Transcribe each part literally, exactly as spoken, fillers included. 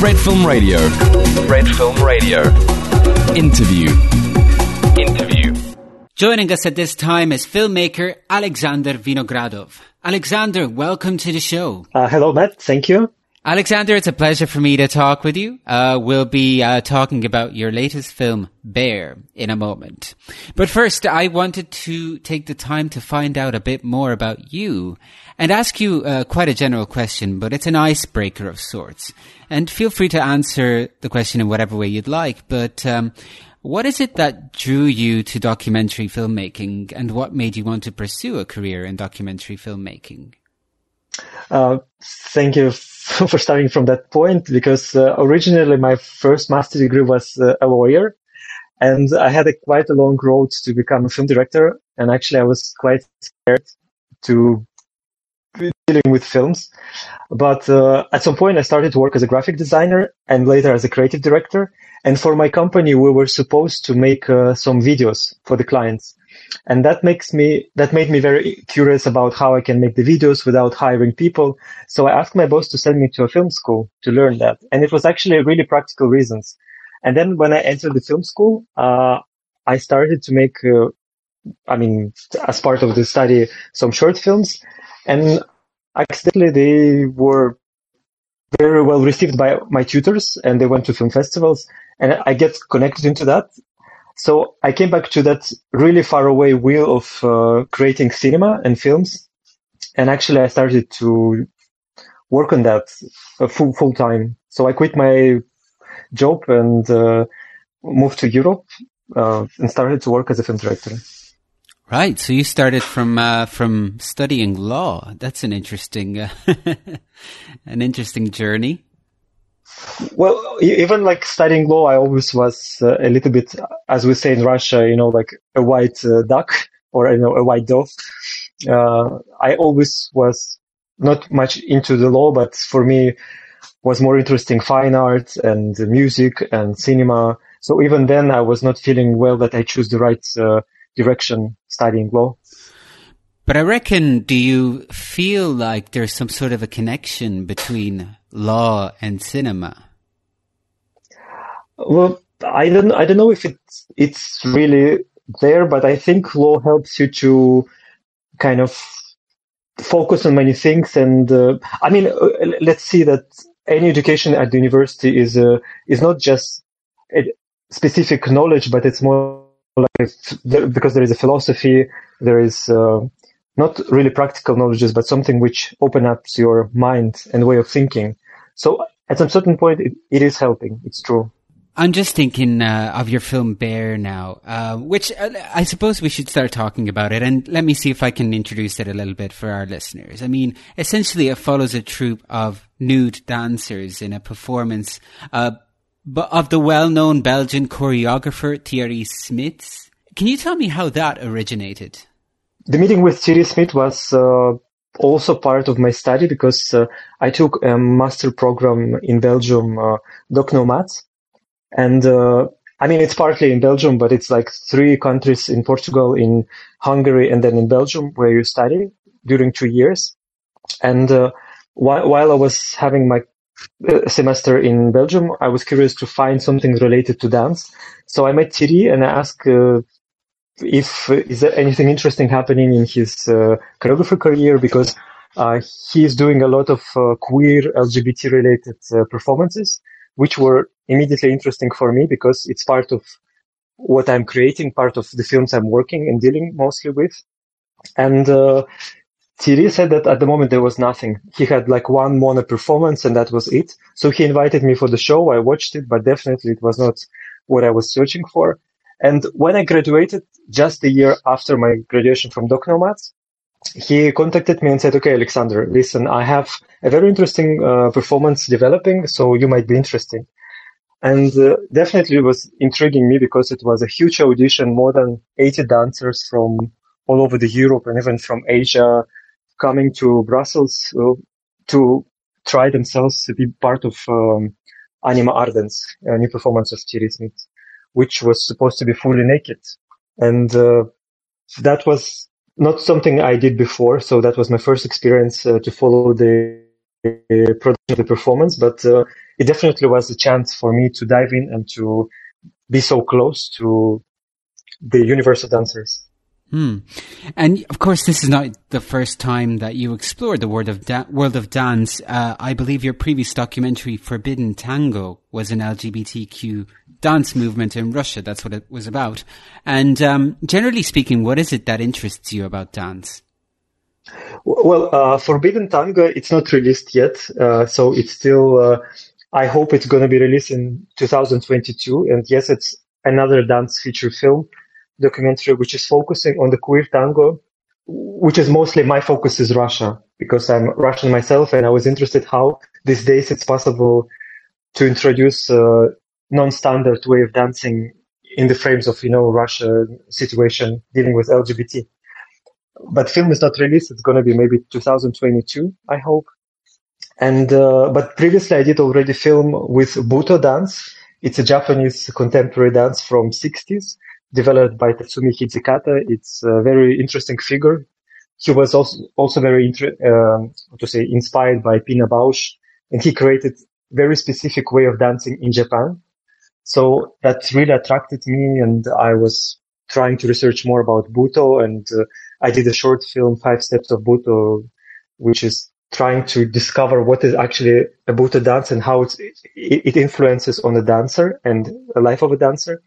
Red Film Radio. Red Film Radio. Interview. Interview. Joining us at this time is filmmaker Alexander Vinogradov. Alexander, welcome to the show. Uh, hello, Matt. Thank you. Alexander, it's a pleasure for me to talk with you. Uh, we'll be uh, talking about your latest film, Bear, in a moment. But first, I wanted to take the time to find out a bit more about you and ask you uh, quite a general question, but it's an icebreaker of sorts. And feel free to answer the question in whatever way you'd like. But um, what is it that drew you to documentary filmmaking, and what made you want to pursue a career in documentary filmmaking? Uh, thank you for starting from that point, because uh, originally my first master degree was uh, a lawyer, and I had a quite a long road to become a film director. And actually, I was quite scared to be dealing with films. But uh, at some point, I started to work as a graphic designer and later as a creative director. And for my company, we were supposed to make uh, some videos for the clients. And that makes me, that made me very curious about how I can make the videos without hiring people. So I asked my boss to send me to a film school to learn that. And it was actually really practical reasons. And then when I entered the film school, uh, I started to make, uh, I mean, as part of the study, some short films. And accidentally they were very well received by my tutors, and they went to film festivals, and I get connected into that. So I came back to that really far away wheel of uh, creating cinema and films. And actually I started to work on that uh, full, full time. So I quit my job and uh, moved to Europe uh, and started to work as a film director. Right. So you started from, uh, from studying law. That's an interesting, uh, an interesting journey. Well, even like studying law, I always was uh, a little bit, as we say in Russia, you know, like a white uh, duck or, you know, a white dove. Uh, I always was not much into the law, but for me was more interesting fine art and music and cinema. So even then I was not feeling well that I choose the right uh, direction studying law. But I reckon, do you feel like there's some sort of a connection between law and cinema? Well, I don't, I don't know if it's, it's really there, but I think law helps you to kind of focus on many things. And, uh, I mean, uh, let's see that any education at the university is, uh, is not just a specific knowledge, but it's more like, because there is a philosophy, there is, uh, not really practical knowledges, but something which opens up your mind and way of thinking. So at some certain point, it, it is helping. It's true. I'm just thinking uh, of your film Bear now, uh, which uh, I suppose we should start talking about it. And let me see if I can introduce it a little bit for our listeners. I mean, essentially, it follows a troupe of nude dancers in a performance uh, of the well-known Belgian choreographer Thierry Smits. Can you tell me how that originated? The meeting with Thierry Smits was uh, also part of my study, because uh, I took a master program in Belgium, uh, Doc Nomads. And uh, I mean, it's partly in Belgium, but it's like three countries in Portugal, in Hungary, and then in Belgium, where you study during two years. And uh, while, while I was having my semester in Belgium, I was curious to find something related to dance. So I met Thierry and I asked uh, if uh, is there anything interesting happening in his uh, choreographer career, because uh, he is doing a lot of uh, queer L G B T related uh, performances, which were immediately interesting for me because it's part of what I'm creating, part of the films I'm working and dealing mostly with. And uh, Thierry said that at the moment there was nothing. He had like one mono performance and that was it. So he invited me for the show. I watched it, but definitely it was not what I was searching for. And when I graduated, just a year after my graduation from Doc Nomads, he contacted me and said, okay, Alexander, listen, I have a very interesting uh, performance developing, so you might be interested. And uh, definitely it was intriguing me because it was a huge audition, more than eighty dancers from all over the Europe and even from Asia coming to Brussels uh, to try themselves to be part of um, Anima Ardens, a new performance of Thierry Smits, which was supposed to be fully naked. And uh, that was not something I did before, so that was my first experience uh, to follow the production of the performance, but uh, it definitely was a chance for me to dive in and to be so close to the universe of dancers. Hmm. And of course, this is not the first time that you explored the world of da- world of dance. Uh, I believe your previous documentary, Forbidden Tango, was an L G B T Q dance movement in Russia. That's what it was about. And um, generally speaking, what is it that interests you about dance? Well, uh, Forbidden Tango, it's not released yet, uh, so it's still. Uh, I hope it's going to be released in two thousand twenty-two. And yes, it's another dance feature film documentary which is focusing on the queer tango, which is mostly my focus is Russia, because I'm Russian myself, and I was interested how these days it's possible to introduce a non-standard way of dancing in the frames of, you know, Russia situation dealing with L G B T. But film is not released. It's going to be maybe two thousand twenty-two, I hope. And uh, but previously I did already film with Buto dance. It's a Japanese contemporary dance from sixties, developed by Tatsumi Hijikata. It's a very interesting figure. He was also also very inter- um, to say inspired by Pina Bausch, and he created very specific way of dancing in Japan. So that really attracted me, and I was trying to research more about Buto, and uh, I did a short film, Five Steps of Buto, which is trying to discover what is actually a Buto dance and how it's, it influences on a dancer and the life of a dancer.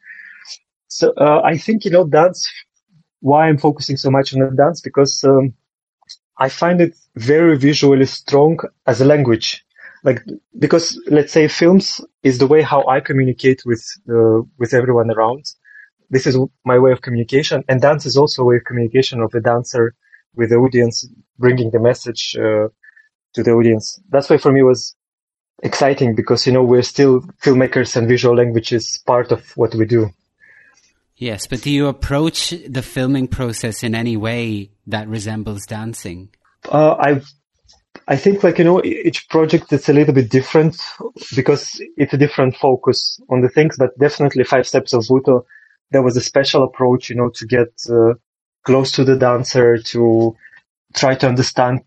So uh, I think, you know, dance, why I'm focusing so much on the dance, because um, I find it very visually strong as a language. Like, because let's say films is the way how I communicate with uh, with everyone around. This is my way of communication, and dance is also a way of communication of the dancer with the audience, bringing the message uh, to the audience. That's why for me it was exciting, because, you know, we're still filmmakers and visual language is part of what we do. Yes, but do you approach the filming process in any way that resembles dancing? Uh, I I think, like, you know, each project is a little bit different because it's a different focus on the things, but definitely Five Steps of Buto, there was a special approach, you know, to get uh, close to the dancer, to try to understand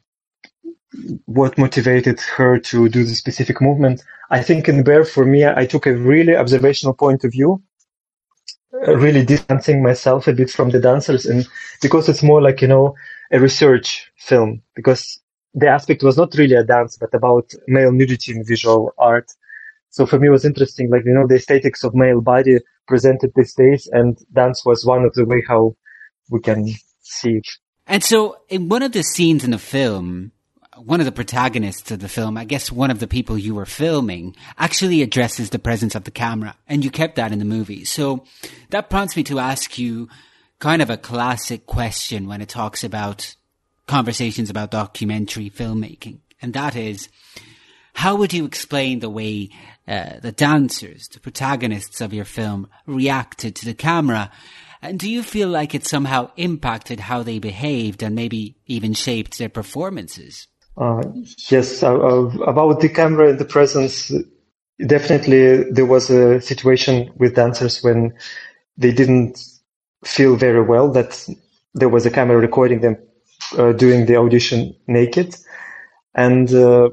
what motivated her to do the specific movement. I think in Bear, for me, I took a really observational point of view, uh, really distancing myself a bit from the dancers, and because it's more like, you know, a research film, because the aspect was not really a dance, but about male nudity in visual art. So for me, it was interesting, like, you know, the aesthetics of male body presented these days, and dance was one of the way how we can see it. And so in one of the scenes in the film, one of the protagonists of the film, I guess one of the people you were filming, actually addresses the presence of the camera, and you kept that in the movie. So that prompts me to ask you kind of a classic question when it talks about conversations about documentary filmmaking. And that is, how would you explain the way uh, the dancers, the protagonists of your film, reacted to the camera? And do you feel like it somehow impacted how they behaved and maybe even shaped their performances? Uh, yes, uh, uh, about the camera and the presence, definitely there was a situation with dancers when they didn't feel very well that there was a camera recording them uh, doing the audition naked. And uh,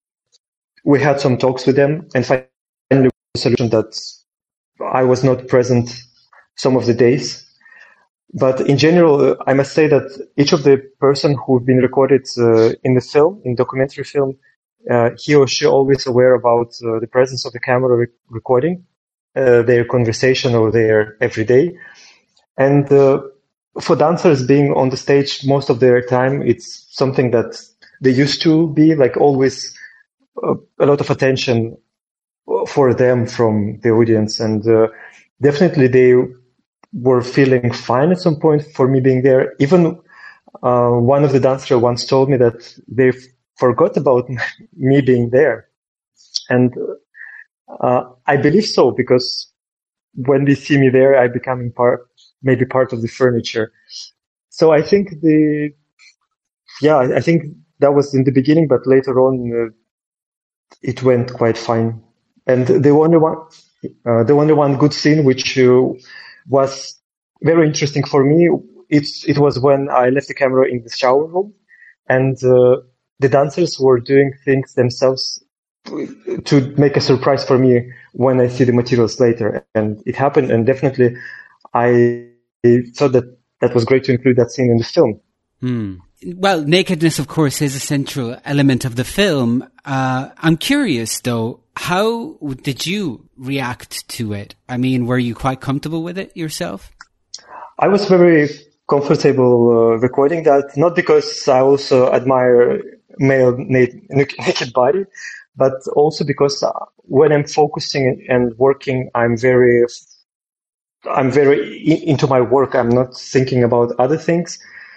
we had some talks with them, and finally we had a solution that I was not present some of the days. But in general, I must say that each of the person who've been recorded uh, in the film, in documentary film, uh, he or she always aware about uh, the presence of the camera re- recording uh, their conversation or their everyday. And uh, for dancers being on the stage most of their time, it's something that they used to be, like, always uh, a lot of attention for them from the audience. And uh, definitely they were feeling fine at some point for me being there. Even uh, one of the dancers once told me that they forgot about me being there. And uh, I believe so, because when they see me there, I become part, maybe part of the furniture. So I think the, yeah, I think that was in the beginning, but later on uh, it went quite fine. And the only one, uh, the only one good scene which uh, was very interesting for me, it's, it was when I left the camera in the shower room, and uh, the dancers were doing things themselves to make a surprise for me when I see the materials later. And it happened, and definitely I thought that that was great to include that scene in the film. Hmm. Well, nakedness, of course, is a central element of the film. Uh, I'm curious, though, how did you react to it? I mean, were you quite comfortable with it yourself? I was very comfortable uh, recording that, not because I also admire male naked, naked body, but also because uh, when I'm focusing and working, I'm very, I'm very in, into my work. I'm not thinking about other things.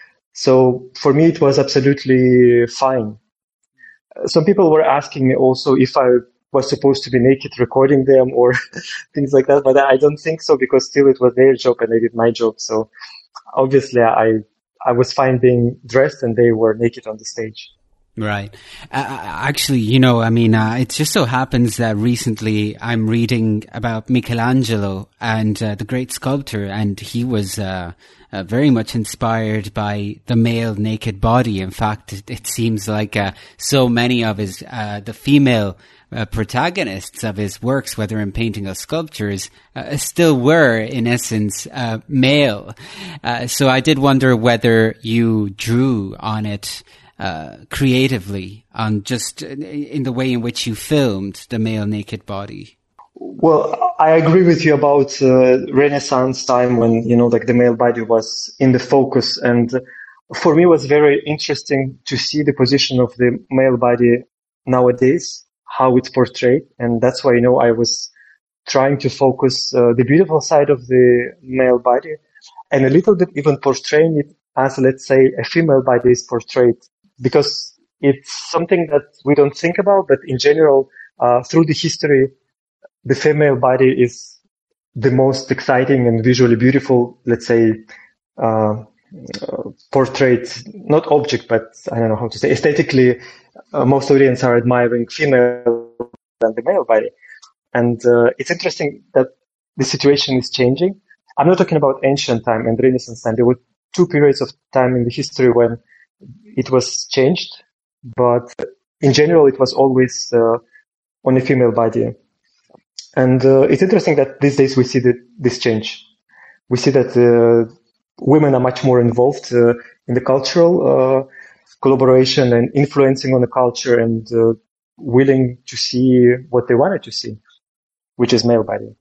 So for me, it was absolutely fine. Some people were asking me also if I was supposed to be naked recording them or things like that, but I don't think so, because still it was their job and I did my job. So obviously I I was fine being dressed and they were naked on the stage. Right. Uh, actually, you know, I mean, uh, it just so happens that recently I'm reading about Michelangelo and uh, the great sculptor, and he was uh, uh, very much inspired by the male naked body. In fact, it, it seems like uh, so many of his, uh, the female uh, protagonists of his works, whether in painting or sculptures, uh, still were, in essence, uh, male. Uh, so I did wonder whether you drew on it Uh, creatively, on just in the way in which you filmed the male naked body. Well, I agree with you about uh, Renaissance time when, you know, like the male body was in the focus. And for me, it was very interesting to see the position of the male body nowadays, how it's portrayed. And that's why, you know, I was trying to focus uh, the beautiful side of the male body and a little bit even portraying it as, let's say, a female body is portrayed. Because it's something that we don't think about, but in general, uh, through the history, the female body is the most exciting and visually beautiful, let's say, uh, uh, portrait, not object, but I don't know how to say, aesthetically, uh, most audience are admiring female than the male body. And uh, it's interesting that the situation is changing. I'm not talking about ancient time and Renaissance time. There were two periods of time in the history when it was changed, but in general, it was always uh, on a female body. And uh, it's interesting that these days we see the, this change. We see that uh, women are much more involved uh, in the cultural uh, collaboration and influencing on the culture and uh, willing to see what they wanted to see, which is male body.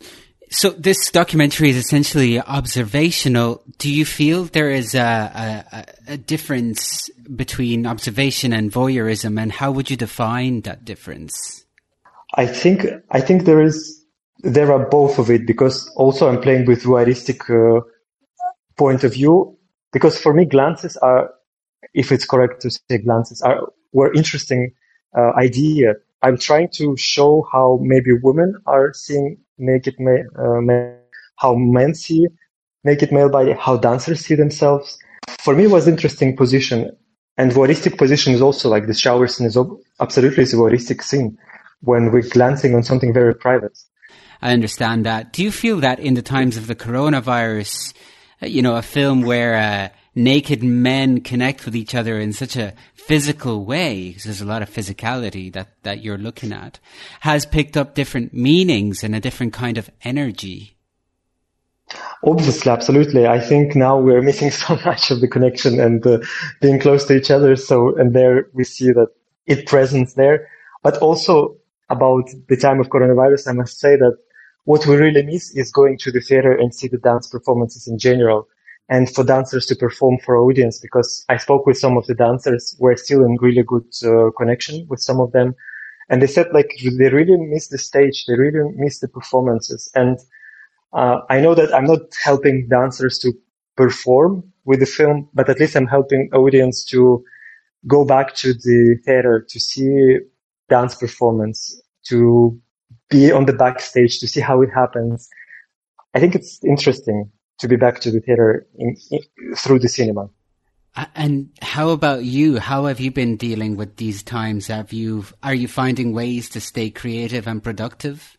So this documentary is essentially observational. Do you feel there is a, a, a difference between observation and voyeurism, and how would you define that difference? I think I think there is there are both of it, because also I'm playing with voyeuristic uh, point of view. Because for me, glances are, if it's correct to say glances, are were interesting uh, idea. I'm trying to show how maybe women are seeing naked male, uh, male, how men see naked male body, how dancers see themselves. For me, it was an interesting position. And voyeuristic position is also like the shower scene is absolutely a voyeuristic scene when we're glancing on something very private. I understand that. Do you feel that in the times of the coronavirus, you know, a film where uh, naked men connect with each other in such a physical way, because there's a lot of physicality that, that you're looking at, has picked up different meanings and a different kind of energy? Obviously, absolutely. I think now we're missing so much of the connection and uh, being close to each other. So, and there we see that it presents there. But also about the time of coronavirus, I must say that what we really miss is going to the theater and see the dance performances in general, and for dancers to perform for audience, because I spoke with some of the dancers. We're still in really good uh, connection with some of them. And they said like they really miss the stage. They really miss the performances. And uh, I know that I'm not helping dancers to perform with the film, but at least I'm helping audience to go back to the theater to see dance performance, to be on the backstage, to see how it happens. I think it's interesting to be back to the theater in, in, through the cinema. And how about you? How have you been dealing with these times? Have you, are you finding ways to stay creative and productive?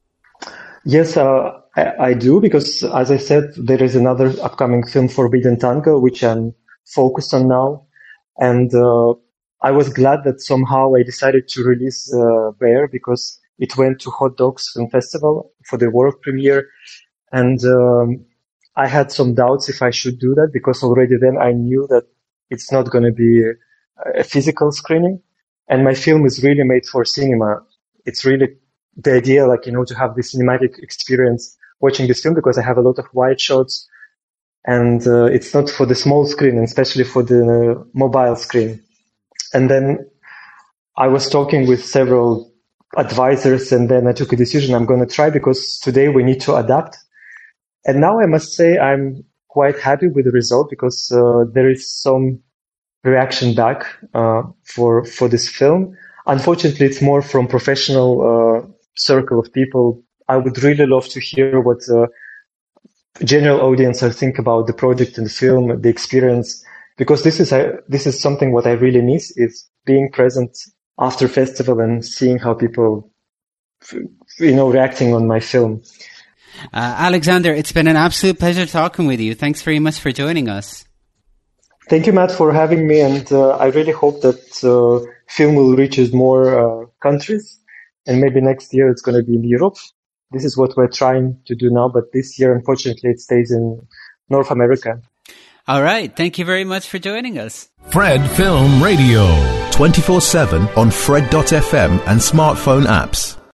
Yes, uh, I, I do, because as I said, there is another upcoming film, Forbidden Tango, which I'm focused on now. And uh, I was glad that somehow I decided to release uh, Bear because it went to Hot Docs Film Festival for the world premiere. And um, I had some doubts if I should do that because already then I knew that it's not going to be a, a physical screening. And my film is really made for cinema. It's really the idea, like, you know, to have the cinematic experience watching this film because I have a lot of wide shots. And uh, it's not for the small screen, and especially for the uh, mobile screen. And then I was talking with several advisors, and then I took a decision I'm going to try because today we need to adapt. And now I must say I'm quite happy with the result because uh, there is some reaction back uh, for for this film. Unfortunately, it's more from professional uh, circle of people. I would really love to hear what uh, general audience are think about the project and the film, the experience. Because this is a, this is something what I really miss is being present after festival and seeing how people, you know, reacting on my film. Uh, Alexander, it's been an absolute pleasure talking with you. Thanks very much for joining us. Thank you, Matt, for having me. And uh, I really hope that uh, film will reach more uh, countries. And maybe next year it's going to be in Europe. This is what we're trying to do now. But this year, unfortunately, it stays in North America. All right. Thank you very much for joining us. Fred Film Radio. twenty-four seven on Fred dot f m and smartphone apps.